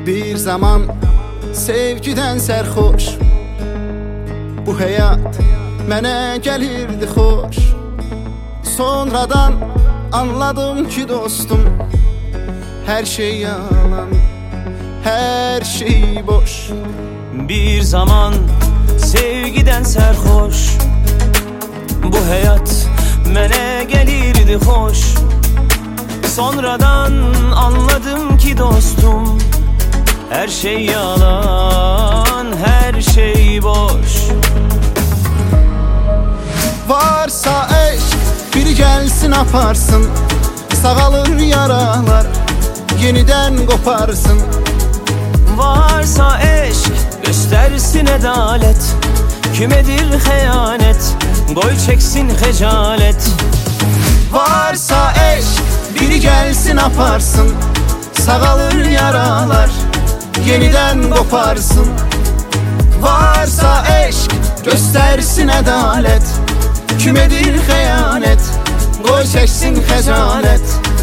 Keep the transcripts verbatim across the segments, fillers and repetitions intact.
Bir zaman sevgiden sərxoş, bu həyat mənə gəlirdi xoş. Sonradan anladım ki dostum, her şey yalan, her şey boş. Bir zaman sevgiden sərxoş, bu həyat mənə gəlirdi xoş. Sonradan anladım ki dostum, her şey yalan, her şey boş. Varsa eşk, biri gelsin aparsın, sağalır yaralar, yeniden koparsın. Varsa eşk, göstersin edalet, kümedir xəyanət, qoy çeksin xəcalet. Varsa eşk, biri gelsin aparsın, sağalır yaralar, yeniden koparsın. Varsa eşk, göstersin edalet, kümedir xəyanət, qoy çəksin xəcalət.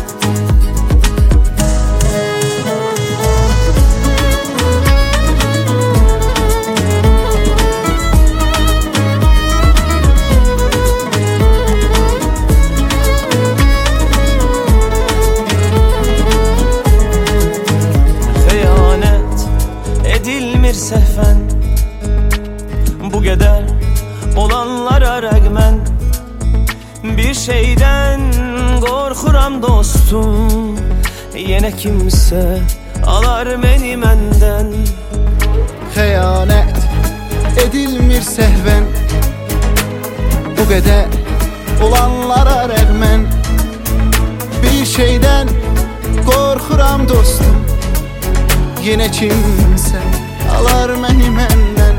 Edilmir səhvən, bu qədər olanlara rəğmən, bir şeydən qorxuram dostum, yenə kimsə alar məni məndən. Xəyanət edilmir səhvən, bu qədər olanlara rəğmən, bir şeydən qorxuram dostum, yenə kimsə alar məni məndən.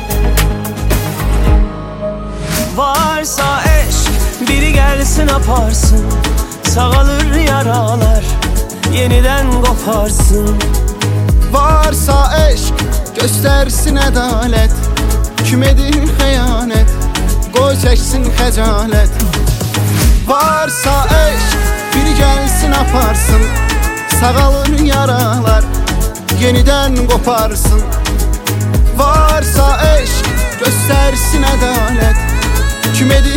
Varsa eşk, biri gelsin aparsın, sağalır yaralar, yeniden koparsın. Varsa eşk, göstersin ədalət, kümedir xəyanət, qoy çəksin xəcalət. Varsa eşk, biri gelsin aparsın, sağalır yaralar, yeniden koparsın. Varsa eşk, göstersin ədalət, kümedir